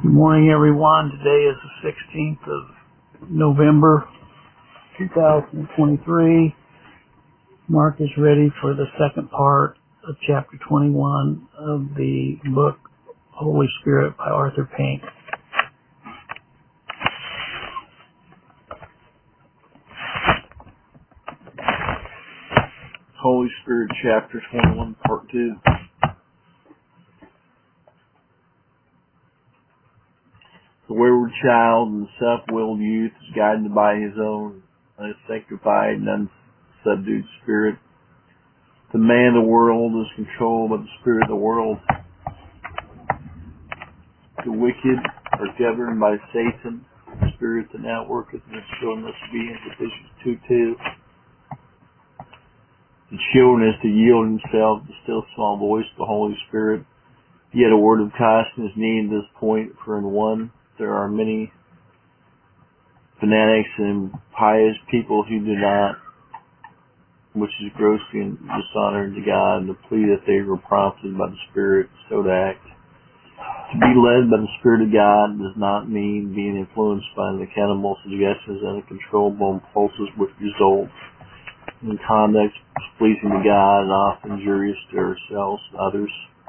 Good morning, everyone. Today is the 16th of November, 2023. Mark is ready for the second part of chapter 21 of the book Holy Spirit by Arthur Pink. Holy Spirit, chapter 21, part 2. The wayward child and self-willed youth is guided by his own unsanctified and unsubdued spirit. The man of the world is controlled by the spirit of the world. The wicked are governed by Satan, the spirit that now worketh in the children of obedience, Ephesians 2:2. The children is to yield himself to the still small voice of the Holy Spirit. Yet a word of caution is needed at this point, for in one, there are many fanatics and pious people who do not, which is grossly dishonoring to God, and to plead that they were prompted by the Spirit so to act. To be led by the Spirit of God does not mean being influenced by unaccountable suggestions and uncontrollable impulses which result in conduct pleasing to God and often injurious to ourselves and others.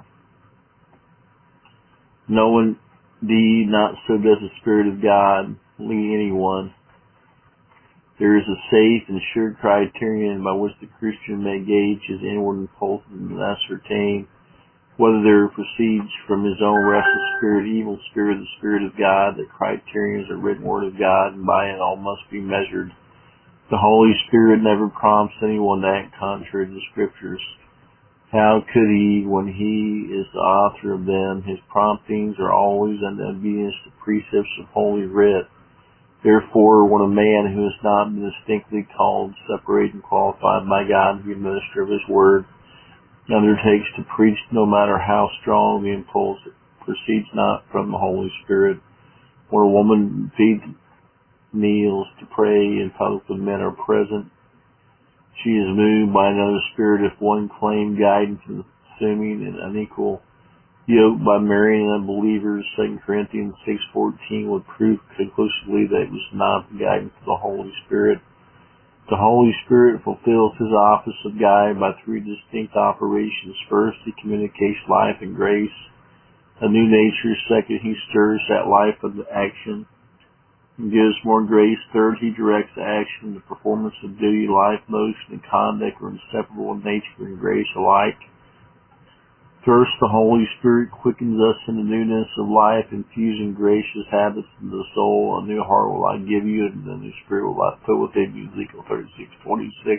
No indeed, not so does the Spirit of God lead anyone. There is a safe and sure criterion by which the Christian may gauge his inward impulses and ascertain whether there proceeds from his own restless spirit, evil spirit, the Spirit of God. The criterion is the written word of God, and by it all must be measured. The Holy Spirit never prompts anyone to act contrary to the Scriptures. How could he, when he is the author of them? His promptings are always in obedience to precepts of Holy Writ. Therefore, when a man who has not been distinctly called, separated, and qualified by God to be a minister of His Word, undertakes to preach, no matter how strong the impulse, proceeds not from the Holy Spirit. When a woman feeds, kneels to pray in public when men are present, she is moved by another spirit. If one claimed guidance in assuming an unequal yoke by marrying unbelievers, 2 Corinthians 6:14 would prove conclusively that it was not the guidance of the Holy Spirit. The Holy Spirit fulfills His office of guide by three distinct operations. First, He communicates life and grace, a new nature. Second, He stirs that life into action and gives more grace. Third, He directs the action. The performance of duty, life, motion, and conduct are inseparable in nature and grace alike. First, the Holy Spirit quickens us in the newness of life, infusing gracious habits into the soul. A new heart will I give you, and a new spirit will I put within you, Ezekiel 36:26.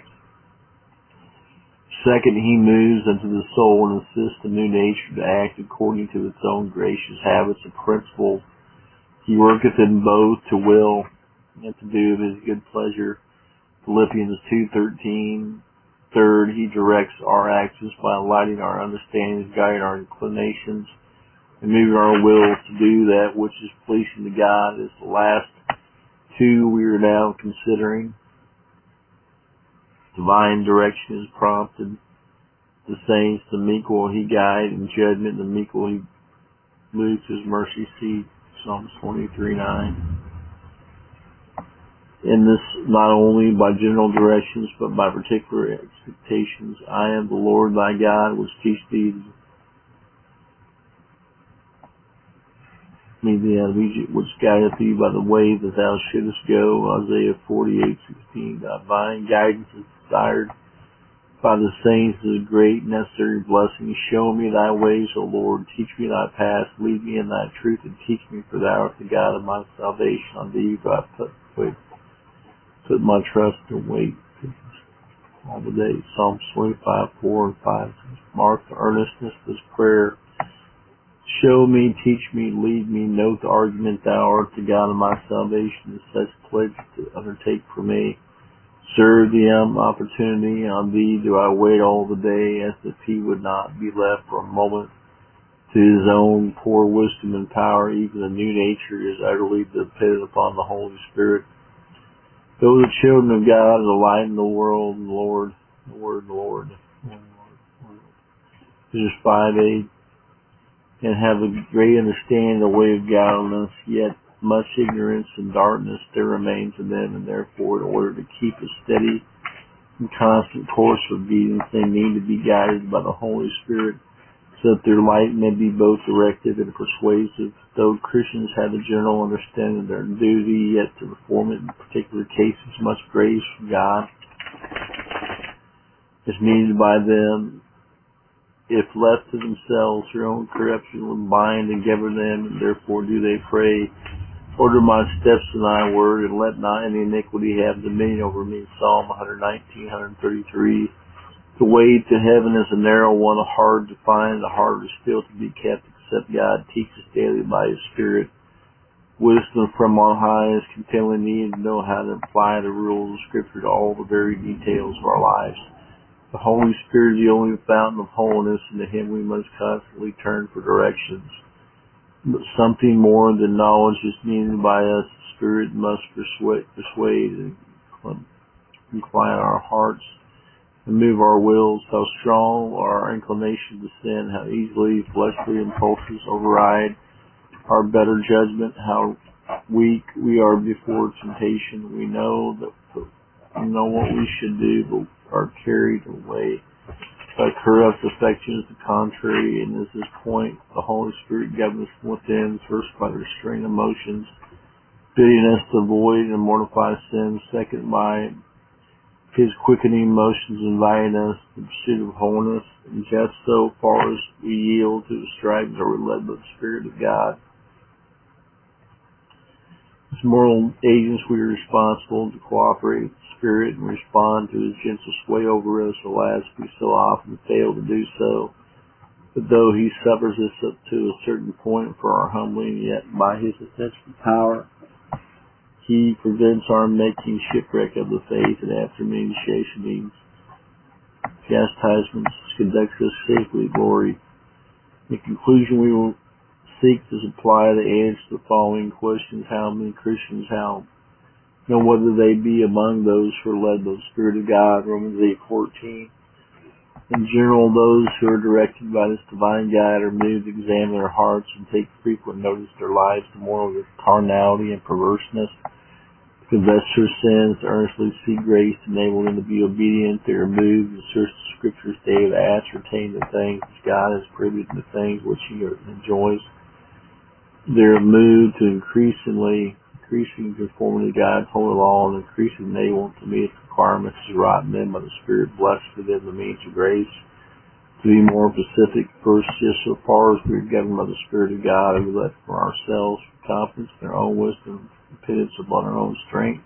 Second, He moves into the soul and assists the new nature to act according to its own gracious habits and principles. He worketh in both to will and to do of His good pleasure, Philippians 2:13. Third, He directs our actions by enlightening our understandings, guiding our inclinations, and moving our will to do that which is pleasing to God. Is the last two we are now considering. Divine direction is prompted the saints. The meek will He guide in judgment. The meek will He move to His mercy seat. Psalms 23:9. In this, not only by general directions, but by particular expectations. I am the Lord thy God, which teach thee me the out of Egypt, which guideth thee by the way that thou shouldest go. Isaiah 48:16. Divine guidance is desired by the saints is a great necessary blessing. Show me thy ways, O Lord. Teach me thy paths. Lead me in thy truth, and teach me, for thou art the God of my salvation. On thee do I put my trust and wait all the days. Psalms 25:4 and 5. Mark the earnestness of this prayer. Show me, teach me, lead me. Note the argument, thou art the God of my salvation. Such pledge to undertake for me. Serve the opportunity. On thee do I wait all the day, as if he would not be left for a moment to his own poor wisdom and power. Even the new nature is utterly dependent upon the Holy Spirit. Though the children of God are the light in the world, and the Lord, the Word, the Lord. Ephesians 5:8. and have a great understanding of the way of godliness, yet much ignorance and darkness there remains in them, and therefore in order to keep a steady and constant course of obedience, they need to be guided by the Holy Spirit, so that their light may be both directive and persuasive. Though Christians have a general understanding of their duty, yet to perform it in particular cases, much grace from God is needed by them. If left to themselves, their own corruption will bind and govern them, and therefore do they pray, order my steps in thy word, and let not any iniquity have dominion over me. Psalm 119, 133. The way to heaven is a narrow one, hard to find, the harder still to be kept, except God teaches daily by His Spirit. Wisdom from on high is continually needed to know how to apply the rules of Scripture to all the very details of our lives. The Holy Spirit is the only fountain of holiness, and to Him we must constantly turn for directions. But something more than knowledge is needed by us. The Spirit must persuade and incline our hearts and move our wills. How strong are our inclinations to sin, how easily fleshly impulses override our better judgment, how weak we are before temptation. We know what we should do, but are carried away by corrupt affections, the contrary, and at this point, the Holy Spirit governs within, first by the restrained emotions, bidding us to avoid and mortify sins, second by His quickening motions, inviting us to the pursuit of holiness, and just so far as we yield to the strivings are we led by the Spirit of God. As moral agents, we are responsible to cooperate with the Spirit and respond to His gentle sway over us. Alas, we so often fail to do so. But though He suffers us up to a certain point for our humbling, yet by His essential power, He prevents our making shipwreck of the faith, and after many chastenings, chastisements, conducts us safely to glory. In conclusion, we will seek to supply the answer to the following questions: how many Christians know whether they be among those who are led by the Spirit of God, Romans 8:14. In general, those who are directed by this divine guide are moved to examine their hearts and take frequent notice of their lives, the moral of carnality and perverseness, to confess their sins, to earnestly seek grace to enable them to be obedient. They are moved to search the Scriptures daily, to ascertain the things which God has prohibited and the things which He enjoys. They are moved to increasing conformity to God's holy law, and increasing able to meet its requirements is wrought in them by the Spirit, blessed for them the means of grace. To be more specific, first, just so far as we are governed by the Spirit of God, we let for ourselves confidence in our own wisdom, dependence upon our own strength,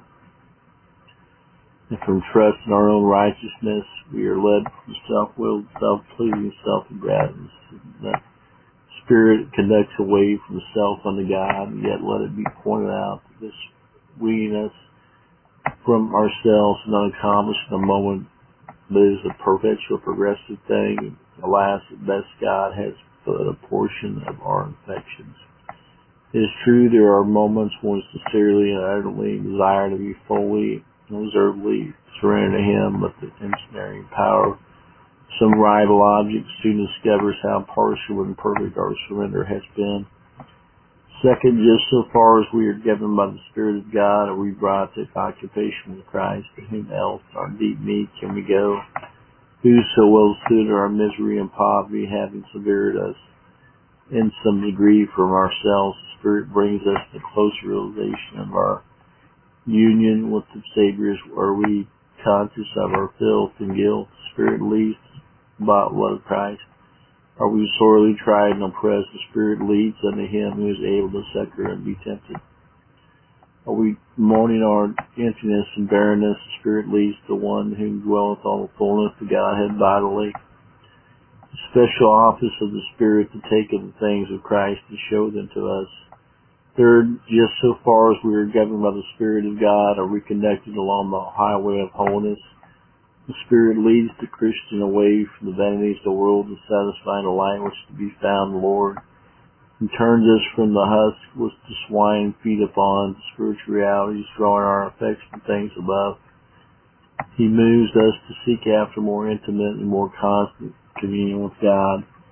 and from trust in our own righteousness. We are led from self-willed, self-pleasing, self-aggrandizement. Spirit conducts away from self unto God, and yet let it be pointed out that this weaniness from ourselves is not accomplished in a moment, but is a perpetual, progressive thing. Alas, at best, God has but a portion of our affections. It is true there are moments when we sincerely and ardently desire to be fully and reservedly surrendered to Him, but the ensnaring power some rival object soon discovers how partial and imperfect our surrender has been. Second, just so far as we are governed by the Spirit of God, are we brought to occupation with Christ. To whom else our deep need can we go? Who so well suited our misery and poverty, having severed us in some degree from ourselves, the Spirit brings us to close realization of our union with the Savior. Are we conscious of our filth and guilt? The Spirit leads by the blood of Christ. Are we sorely tried and oppressed? The Spirit leads unto Him who is able to succor and be tempted. Are we mourning our emptiness and barrenness? The Spirit leads to one who dwelleth on the fullness of Godhead bodily. The special office of the Spirit to take of the things of Christ and show them to us. Third, just so far as we are governed by the Spirit of God, are we conducted along the highway of holiness? The Spirit leads the Christian away from the vanities of the world to satisfy the light which is to be found in the Lord, and turns us from the husk which the swine feed upon to spiritual realities, drawing our affection to things above. He moves us to seek after more intimate and more constant communion with God.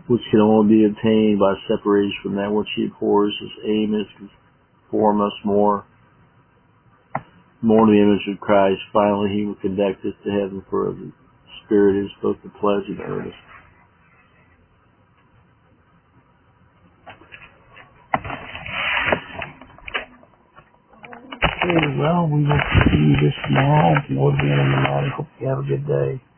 which can only be obtained by separation from that which he abhors. His aim is to conform us more to the image of Christ. Finally, he will conduct us to heaven, for the Spirit is both the pledge and earnest. Okay, well, we will continue this tomorrow. Lord willing, everybody. Hope you have a good day.